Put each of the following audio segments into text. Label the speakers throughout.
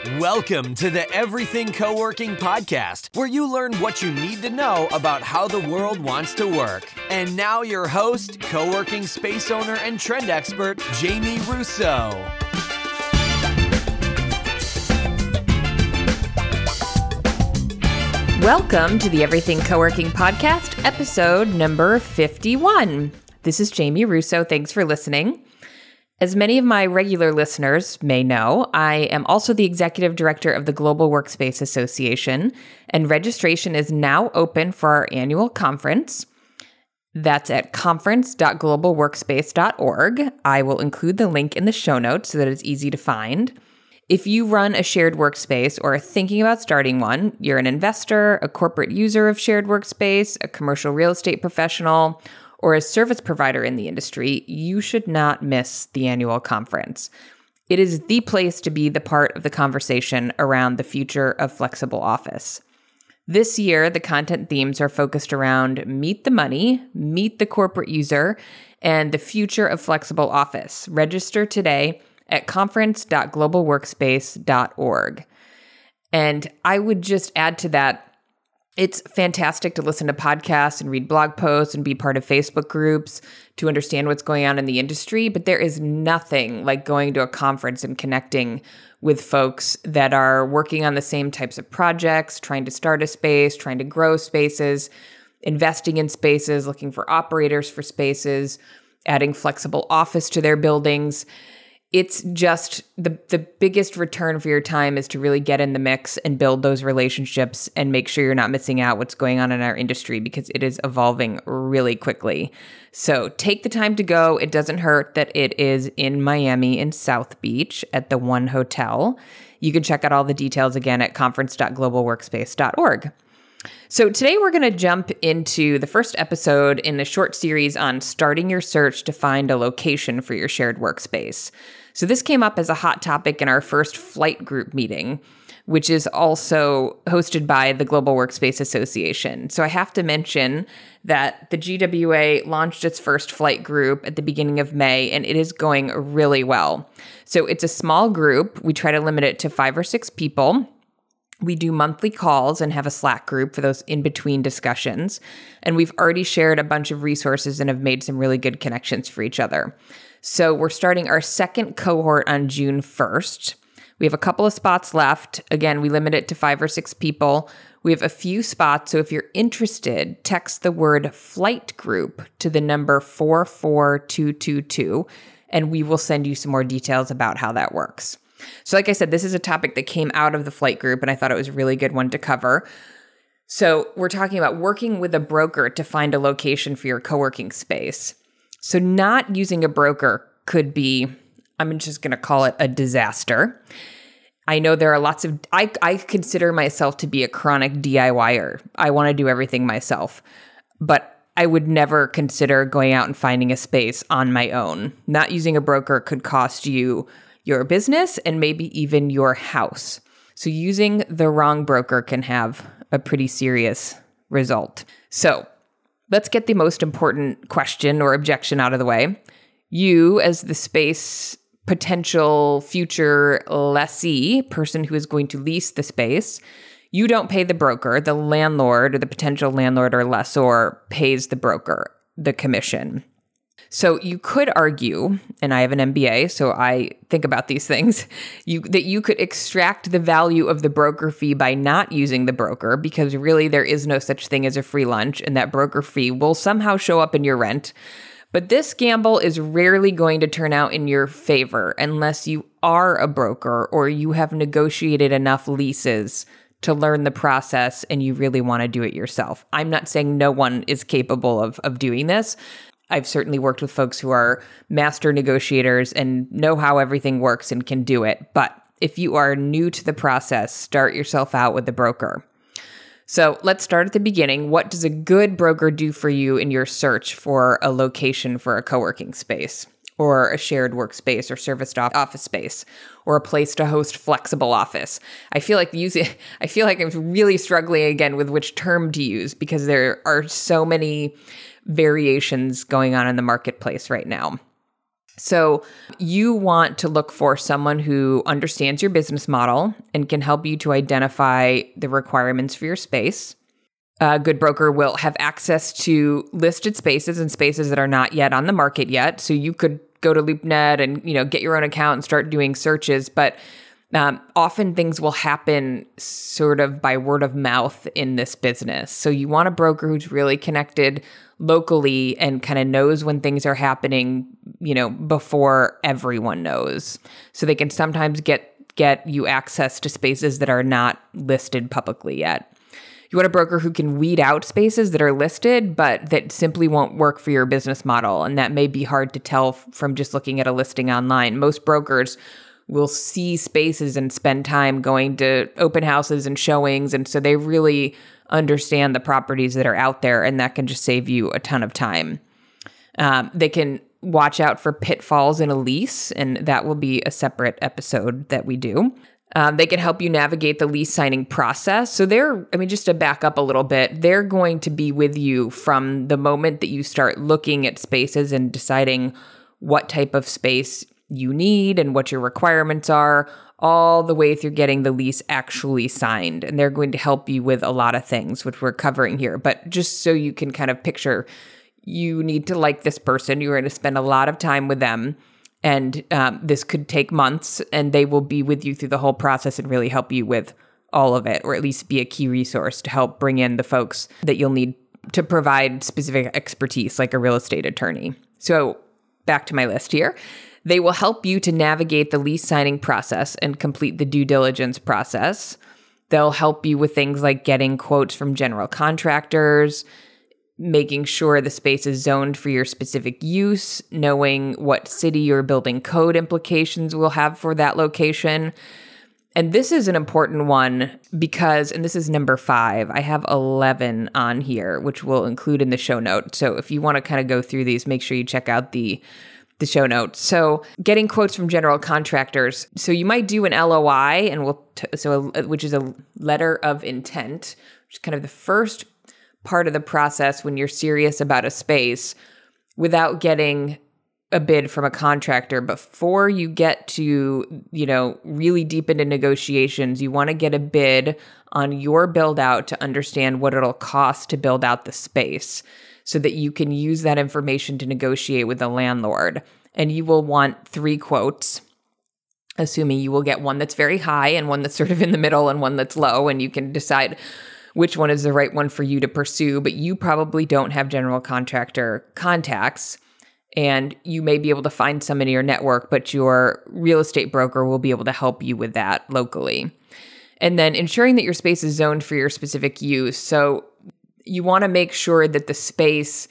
Speaker 1: Welcome to the Everything Co-working Podcast, where you learn what you need to know about how the world wants to work. And now your host, co-working space owner and trend expert, Jamie Russo.
Speaker 2: Welcome to the Everything Co-working Podcast, episode number 51. This is Jamie Russo. Thanks for listening. As many of my regular listeners may know, I am also the executive director of the Global Workspace Association, and registration is now open for our annual conference. That's at conference.globalworkspace.org. I will include the link in the show notes so that it's easy to find. If you run a shared workspace or are thinking about starting one, you're an investor, a corporate user of shared workspace, a commercial real estate professional, or a service provider in the industry, you should not miss the annual conference. It is the place to be the part of the conversation around the future of flexible office. This year, the content themes are focused around meet the money, meet the corporate user, and the future of flexible office. Register today at conference.globalworkspace.org. And I would just add to that, it's fantastic to listen to podcasts and read blog posts and be part of Facebook groups to understand what's going on in the industry. But there is nothing like going to a conference and connecting with folks that are working on the same types of projects, trying to start a space, trying to grow spaces, investing in spaces, looking for operators for spaces, adding flexible office to their buildings. It's just the biggest return for your time is to really get in the mix and build those relationships and make sure you're not missing out what's going on in our industry because it is evolving really quickly. So take the time to go. It doesn't hurt that it is in Miami in South Beach at the One Hotel. You can check out all the details again at conference.globalworkspace.org. So today we're going to jump into the first episode in a short series on starting your search to find a location for your shared workspace. So this came up as a hot topic in our first flight group meeting, which is also hosted by the Global Workspace Association. So I have to mention that the GWA launched its first flight group at the beginning of May, and it is going really well. So it's a small group. We try to limit it to 5 or 6 people. We do monthly calls and have a Slack group for those in-between discussions. And we've already shared a bunch of resources and have made some really good connections for each other. So we're starting our second cohort on June 1st. We have a couple of spots left. Again, we limit it to 5 or 6 people. We have a few spots. So if you're interested, text the word flight group to the number 44222, and we will send you some more details about how that works. So like I said, this is a topic that came out of the flight group, and I thought it was a really good one to cover. So we're talking about working with a broker to find a location for your co-working space. So not using a broker could be, I'm just going to call it a disaster. I know there are lots of, I consider myself to be a chronic DIYer. I want to do everything myself, but I would never consider going out and finding a space on my own. Not using a broker could cost you your business and maybe even your house. So using the wrong broker can have a pretty serious result. So let's get the most important question or objection out of the way. You, as the space potential future lessee, person who is going to lease the space, you don't pay the broker. The landlord or the potential landlord or lessor pays the broker the commission. So you could argue, and I have an MBA, so I think about these things, that you could extract the value of the broker fee by not using the broker, because really there is no such thing as a free lunch, and that broker fee will somehow show up in your rent. But this gamble is rarely going to turn out in your favor unless you are a broker or you have negotiated enough leases to learn the process and you really want to do it yourself. I'm not saying no one is capable of doing this. I've certainly worked with folks who are master negotiators and know how everything works and can do it. But if you are new to the process, start yourself out with a broker. So let's start at the beginning. What does a good broker do for you in your search for a location for a co-working space or a shared workspace or serviced office space or a place to host flexible office? I feel like I'm really struggling again with which term to use because there are so many variations going on in the marketplace right now. So you want to look for someone who understands your business model and can help you to identify the requirements for your space. A good broker will have access to listed spaces and spaces that are not yet on the market yet. So you could go to LoopNet and, get your own account and start doing searches. But often things will happen sort of by word of mouth in this business. So you want a broker who's really connected locally and kind of knows when things are happening, before everyone knows. So they can sometimes get you access to spaces that are not listed publicly yet. You want a broker who can weed out spaces that are listed, but that simply won't work for your business model. And that may be hard to tell from just looking at a listing online. Most brokers will see spaces and spend time going to open houses and showings. And so they really understand the properties that are out there, and that can just save you a ton of time. They can watch out for pitfalls in a lease, and that will be a separate episode that we do. They can help you navigate the lease signing process. So just to back up a little bit, they're going to be with you from the moment that you start looking at spaces and deciding what type of space you need and what your requirements are, all the way through getting the lease actually signed. And they're going to help you with a lot of things, which we're covering here. But just so you can kind of picture, you need to like this person. You're going to spend a lot of time with them. And this could take months, and they will be with you through the whole process and really help you with all of it, or at least be a key resource to help bring in the folks that you'll need to provide specific expertise, like a real estate attorney. So back to my list here. They will help you to navigate the lease signing process and complete the due diligence process. They'll help you with things like getting quotes from general contractors, making sure the space is zoned for your specific use, knowing what city or building code implications will have for that location. And this is an important one because, and this is number 5, I have 11 on here, which we'll include in the show notes. So if you want to kind of go through these, make sure you check out the show notes. So getting quotes from general contractors. So you might do an LOI, and which is a letter of intent, which is kind of the first part of the process when you're serious about a space, without getting a bid from a contractor. Before you get to, really deep into negotiations, you want to get a bid on your build out to understand what it'll cost to build out the space, so that you can use that information to negotiate with the landlord. And you will want 3 quotes, assuming you will get one that's very high and one that's sort of in the middle and one that's low, and you can decide which one is the right one for you to pursue. But you probably don't have general contractor contacts, and you may be able to find some in your network, but your real estate broker will be able to help you with that locally. And then ensuring that your space is zoned for your specific use. So you want to make sure that the space,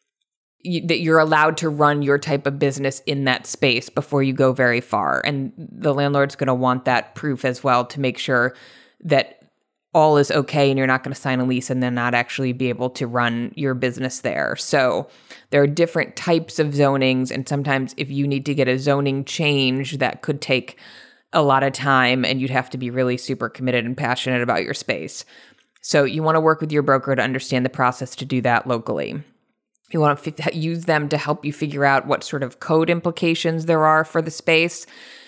Speaker 2: that you're allowed to run your type of business in that space before you go very far. And the landlord's going to want that proof as well, to make sure that all is okay and you're not going to sign a lease and then not actually be able to run your business there. So there are different types of zonings, and sometimes if you need to get a zoning change, that could take a lot of time, and you'd have to be really super committed and passionate about your space. So you want to work with your broker to understand the process to do that locally. You want to use them to help you figure out what sort of code implications there are for the space.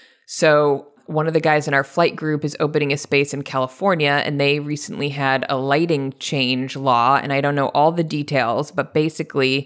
Speaker 2: So one of the guys in our flight group is opening a space in California, and they recently had a lighting change law, and I don't know all the details, but basically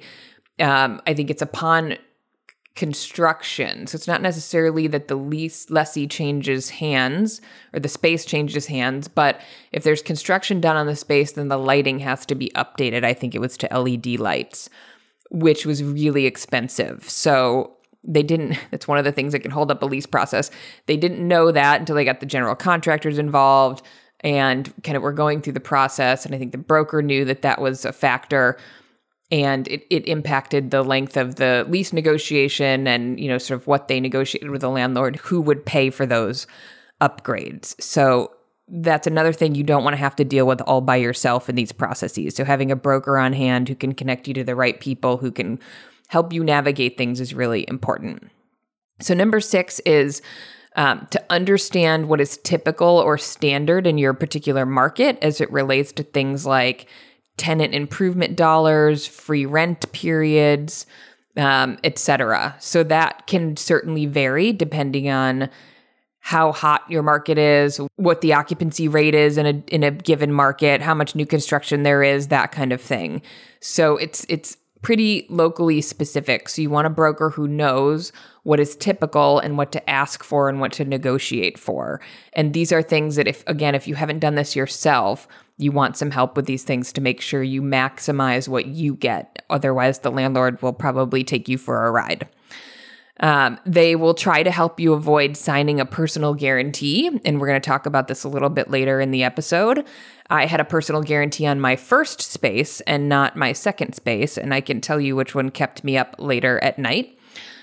Speaker 2: I think it's upon construction. So it's not necessarily that the lessee changes hands or the space changes hands, but if there's construction done on the space, then the lighting has to be updated. I think it was to LED lights, which was really expensive. So that's one of the things that can hold up a lease process. They didn't know that until they got the general contractors involved and kind of were going through the process. And I think the broker knew that that was a factor, and it impacted the length of the lease negotiation and, sort of what they negotiated with the landlord, who would pay for those upgrades. So that's another thing you don't want to have to deal with all by yourself in these processes. So having a broker on hand who can connect you to the right people who can help you navigate things is really important. So number 6 is to understand what is typical or standard in your particular market as it relates to things like tenant improvement dollars, free rent periods, etc. So that can certainly vary depending on how hot your market is, what the occupancy rate is in a given market, how much new construction there is, that kind of thing. So it's pretty locally specific. So you want a broker who knows what is typical and what to ask for and what to negotiate for. And these are things that if you haven't done this yourself, you want some help with these things to make sure you maximize what you get. Otherwise, the landlord will probably take you for a ride. They will try to help you avoid signing a personal guarantee, and we're going to talk about this a little bit later in the episode. I had a personal guarantee on my first space and not my second space, and I can tell you which one kept me up later at night.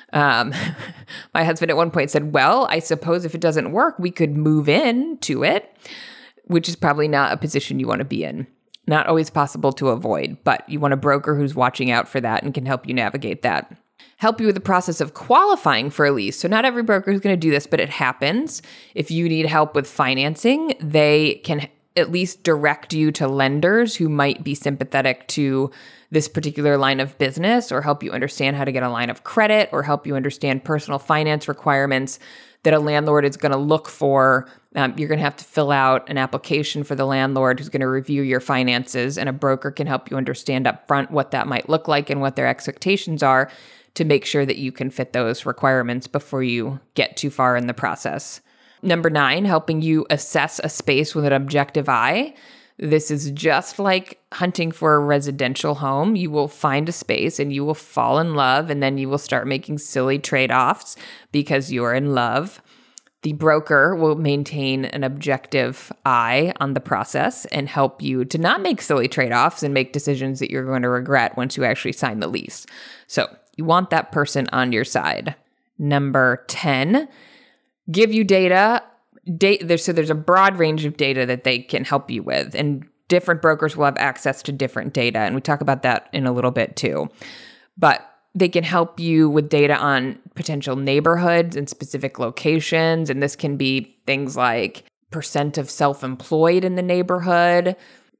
Speaker 2: My husband at one point said, well, I suppose if it doesn't work, we could move in to it, which is probably not a position you want to be in. Not always possible to avoid, but you want a broker who's watching out for that and can help you navigate that. Help you with the process of qualifying for a lease. So not every broker is going to do this, but it happens. If you need help with financing, they can at least direct you to lenders who might be sympathetic to this particular line of business, or help you understand how to get a line of credit, or help you understand personal finance requirements that a landlord is going to look for. You're going to have to fill out an application for the landlord who's going to review your finances, and a broker can help you understand up front what that might look like and what their expectations are, to make sure that you can fit those requirements before you get too far in the process. Number 9, helping you assess a space with an objective eye. This is just like hunting for a residential home. You will find a space and you will fall in love, and then you will start making silly trade-offs because you're in love. The broker will maintain an objective eye on the process and help you to not make silly trade-offs and make decisions that you're going to regret once you actually sign the lease. So you want that person on your side. Number 10, give you data. So there's a broad range of data that they can help you with, and different brokers will have access to different data. And we talk about that in a little bit too. But they can help you with data on potential neighborhoods and specific locations. And this can be things like percent of self-employed in the neighborhood,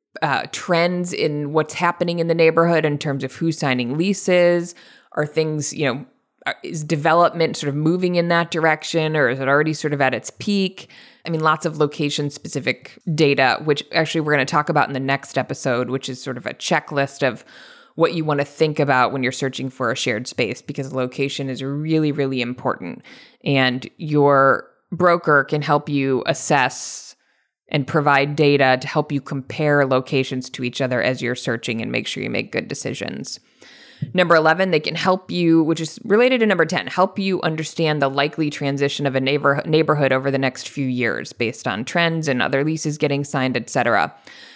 Speaker 2: trends in what's happening in the neighborhood in terms of who's signing leases. Are things, is development sort of moving in that direction, or is it already sort of at its peak? I mean, lots of location-specific data, which actually we're going to talk about in the next episode, which is sort of a checklist of what you want to think about when you're searching for a shared space, because location is really, really important. And your broker can help you assess and provide data to help you compare locations to each other as you're searching and make sure you make good decisions. Number 11, they can help you, which is related to number 10, help you understand the likely transition of a neighborhood over the next few years based on trends and other leases getting signed, etc.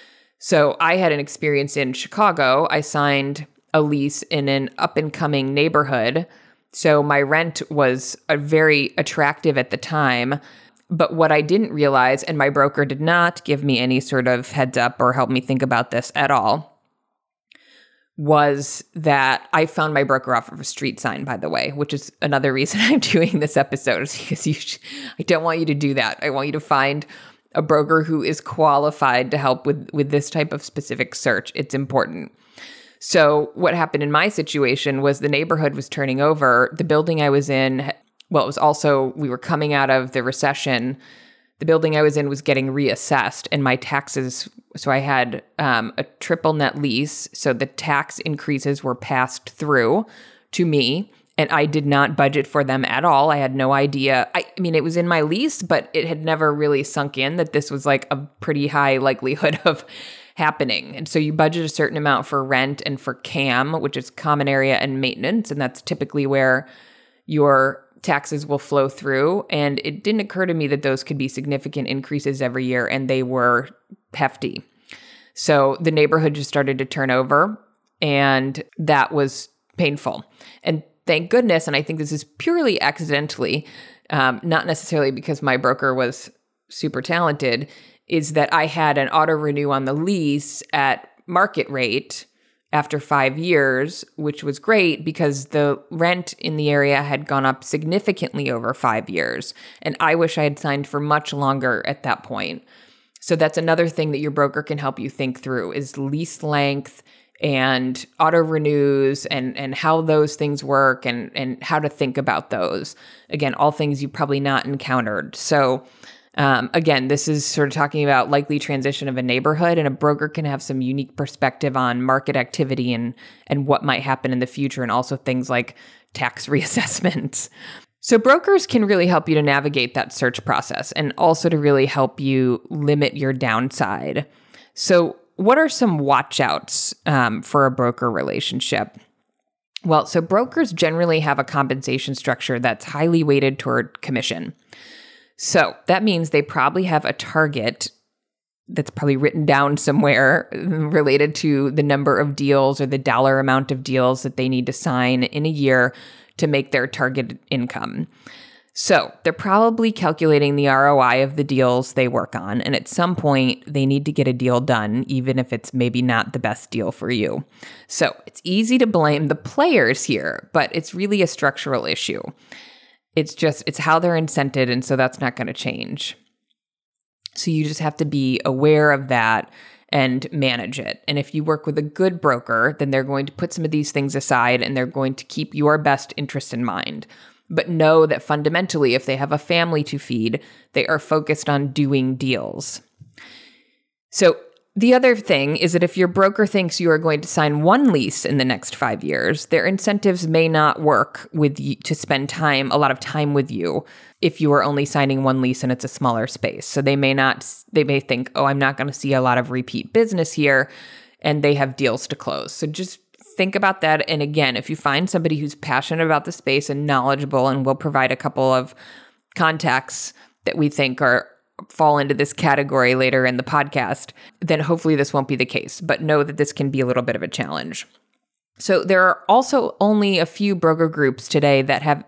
Speaker 2: So I had an experience in Chicago. I signed a lease in an up-and-coming neighborhood. So my rent was very attractive at the time. But what I didn't realize, and my broker did not give me any sort of heads up or help me think about this at all, was that I found my broker off of a street sign, by the way, which is another reason I'm doing this episode, is because I don't want you to do that. I want you to find a broker who is qualified to help with this type of specific search. It's important. So what happened in my situation was the neighborhood was turning over. The building I was in, well, it was also, we were coming out of the recession. The building I was in was getting reassessed, and my taxes, so I had a triple net lease, so the tax increases were passed through to me, and I did not budget for them at all. I had no idea. I mean, it was in my lease, but it had never really sunk in that this was like a pretty high likelihood of happening. And so you budget a certain amount for rent and for CAM, which is common area and maintenance, and that's typically where your taxes will flow through. And it didn't occur to me that those could be significant increases every year, and they were hefty. So the neighborhood just started to turn over, and that was painful. And thank goodness, and I think this is purely accidentally, not necessarily because my broker was super talented, is that I had an auto renew on the lease at market rate after 5 years, which was great because the rent in the area had gone up significantly over 5 years. And I wish I had signed for much longer at that point. So that's another thing that your broker can help you think through is lease length and auto renews and how those things work and how to think about those. Again, all things you've probably not encountered. So again, this is sort of talking about likely transition of a neighborhood, and a broker can have some unique perspective on market activity and what might happen in the future, and also things like tax reassessments. So brokers can really help you to navigate that search process and also to really help you limit your downside. So what are some watch outs for a broker relationship? Well, so brokers generally have a compensation structure that's highly weighted toward commission. So that means they probably have a target that's probably written down somewhere related to the number of deals or the dollar amount of deals that they need to sign in a year to make their target income. So they're probably calculating the ROI of the deals they work on. And at some point, they need to get a deal done, even if it's maybe not the best deal for you. So it's easy to blame the players here, but it's really a structural issue. It's how they're incented, and so that's not going to change. So you just have to be aware of that and manage it. And if you work with a good broker, then they're going to put some of these things aside and they're going to keep your best interest in mind. But know that fundamentally, if they have a family to feed, they are focused on doing deals. So the other thing is that if your broker thinks you are going to sign one lease in the next 5 years, their incentives may not work with you to spend a lot of time with you if you are only signing one lease and it's a smaller space. So they may think, oh, I'm not going to see a lot of repeat business here, and they have deals to close. So just think about that. And again, if you find somebody who's passionate about the space and knowledgeable, and we'll provide a couple of contacts that we think fall into this category later in the podcast, then hopefully this won't be the case. But know that this can be a little bit of a challenge. So there are also only a few broker groups today that have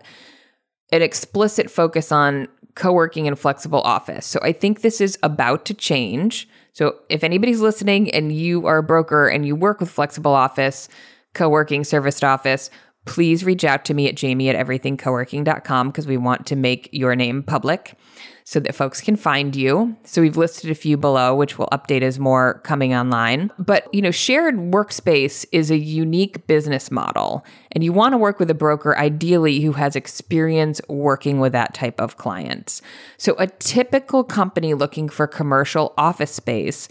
Speaker 2: an explicit focus on co-working and flexible office. So I think this is about to change. So if anybody's listening and you are a broker and you work with flexible office, co-working, serviced office, please reach out to me at jamie@everythingcoworking.com because we want to make your name public so that folks can find you. So we've listed a few below, which we'll update as more coming online. But, shared workspace is a unique business model, and you want to work with a broker ideally who has experience working with that type of clients. So a typical company looking for commercial office space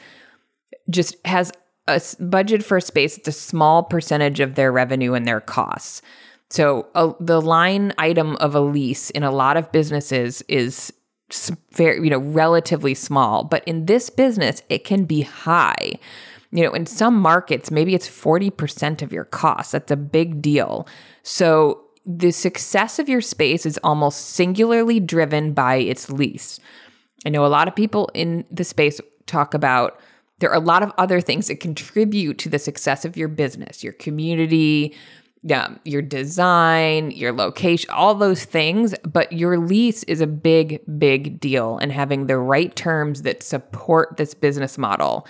Speaker 2: just has a budget for space. It's a small percentage of their revenue and their costs. So the line item of a lease in a lot of businesses is very, relatively small. But in this business, it can be high. In some markets, maybe it's 40% of your costs. That's a big deal. So the success of your space is almost singularly driven by its lease. I know a lot of people in the space talk about there are a lot of other things that contribute to the success of your business, your community, your design, your location, all those things. But your lease is a big, big deal, and having the right terms that support this business model.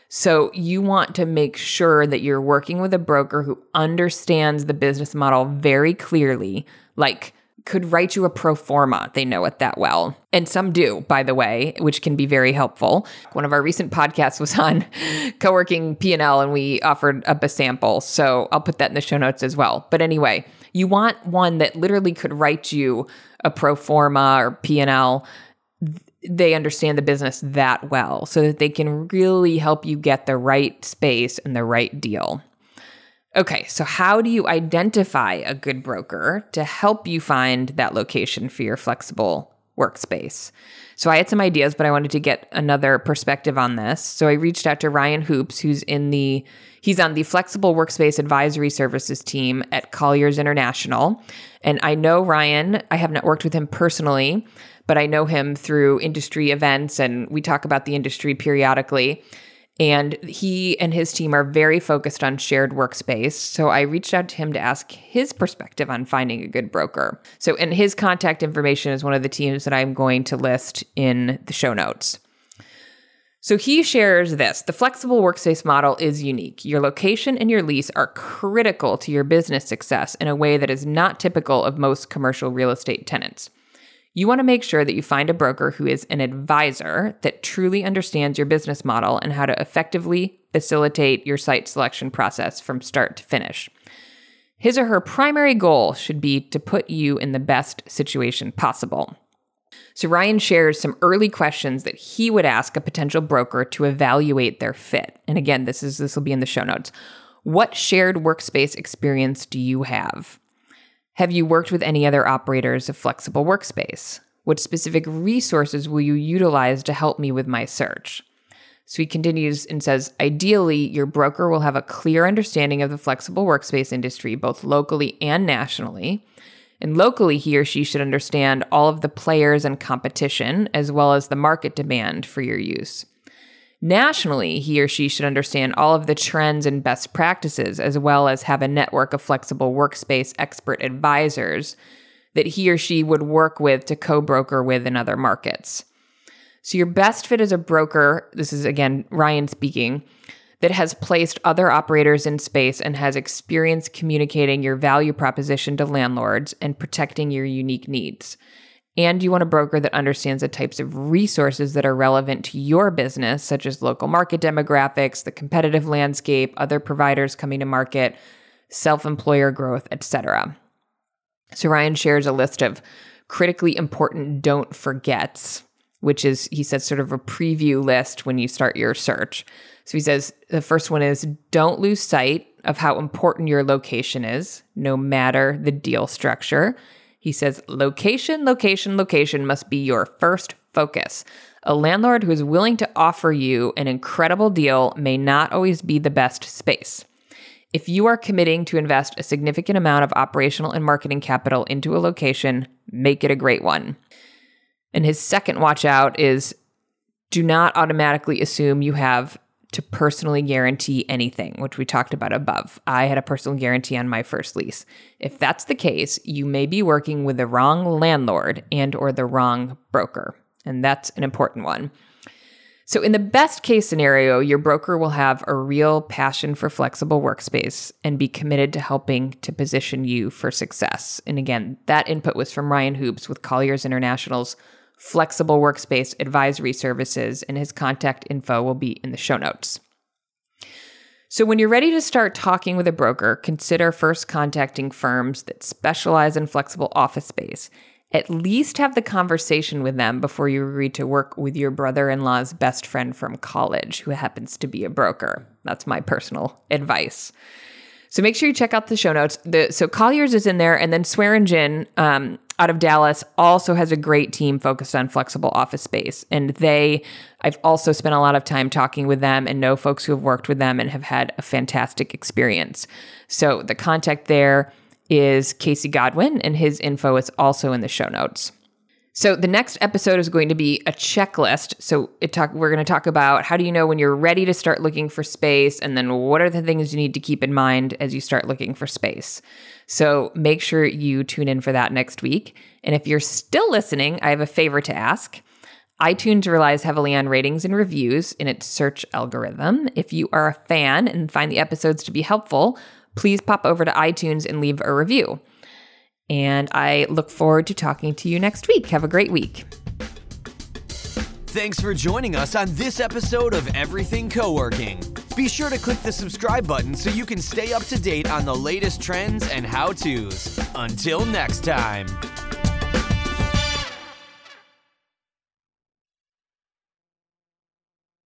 Speaker 2: So you want to make sure that you're working with a broker who understands the business model very clearly, like could write you a pro forma. They know it that well. And some do, by the way, which can be very helpful. One of our recent podcasts was on co-working P&L, and we offered up a sample. So I'll put that in the show notes as well. But anyway, you want one that literally could write you a pro forma or P&L. They understand the business that well so that they can really help you get the right space and the right deal. Okay, so how do you identify a good broker to help you find that location for your flexible workspace? So I had some ideas, but I wanted to get another perspective on this. So I reached out to Ryan Hoops, he's on the Flexible Workspace Advisory Services team at Colliers International. And I know Ryan, I have not worked with him personally, but I know him through industry events, and we talk about the industry periodically. And he and his team are very focused on shared workspace. So I reached out to him to ask his perspective on finding a good broker. So, and his contact information is one of the teams that I'm going to list in the show notes. So he shares this: the flexible workspace model is unique. Your location and your lease are critical to your business success in a way that is not typical of most commercial real estate tenants. You want to make sure that you find a broker who is an advisor that truly understands your business model and how to effectively facilitate your site selection process from start to finish. His or her primary goal should be to put you in the best situation possible. So Ryan shares some early questions that he would ask a potential broker to evaluate their fit. And again, this will be in the show notes. What shared workspace experience do you have? Have you worked with any other operators of flexible workspace? What specific resources will you utilize to help me with my search? So he continues and says, ideally, your broker will have a clear understanding of the flexible workspace industry, both locally and nationally. And locally, he or she should understand all of the players and competition, as well as the market demand for your use. Nationally, he or she should understand all of the trends and best practices, as well as have a network of flexible workspace expert advisors that he or she would work with to co-broker with in other markets. So your best fit as a broker, this is again Ryan speaking, that has placed other operators in space and has experience communicating your value proposition to landlords and protecting your unique needs. And you want a broker that understands the types of resources that are relevant to your business, such as local market demographics, the competitive landscape, other providers coming to market, self-employer growth, etc. So Ryan shares a list of critically important don't forgets, which is, he says, sort of a preview list when you start your search. So he says the first one is don't lose sight of how important your location is, no matter the deal structure. He says location must be your first focus. A landlord who is willing to offer you an incredible deal may not always be the best space. If you are committing to invest a significant amount of operational and marketing capital into a location, make it a great one. And his second watch out is do not automatically assume you have to personally guarantee anything, which we talked about above. I had a personal guarantee on my first lease. If that's the case, you may be working with the wrong landlord and or the wrong broker. And that's an important one. So in the best case scenario, your broker will have a real passion for flexible workspace and be committed to helping to position you for success. And again, that input was from Ryan Hoops with Colliers International's Flexible Workspace Advisory Services, and his contact info will be in the show notes. So when you're ready to start talking with a broker, consider first contacting firms that specialize in flexible office space. At least have the conversation with them before you agree to work with your brother-in-law's best friend from college, who happens to be a broker. That's my personal advice. So make sure you check out the show notes. So Colliers is in there, and then Swearingen out of Dallas also has a great team focused on flexible office space. And I've also spent a lot of time talking with them and know folks who have worked with them and have had a fantastic experience. So the contact there is Casey Godwin, and his info is also in the show notes. So the next episode is going to be a checklist. So we're going to talk about how do you know when you're ready to start looking for space, and then what are the things you need to keep in mind as you start looking for space. So make sure you tune in for that next week. And if you're still listening, I have a favor to ask. iTunes relies heavily on ratings and reviews in its search algorithm. If you are a fan and find the episodes to be helpful, please pop over to iTunes and leave a review. And I look forward to talking to you next week. Have a great week.
Speaker 1: Thanks for joining us on this episode of Everything Co-working. Be sure to click the subscribe button so you can stay up to date on the latest trends and how-tos. Until next time.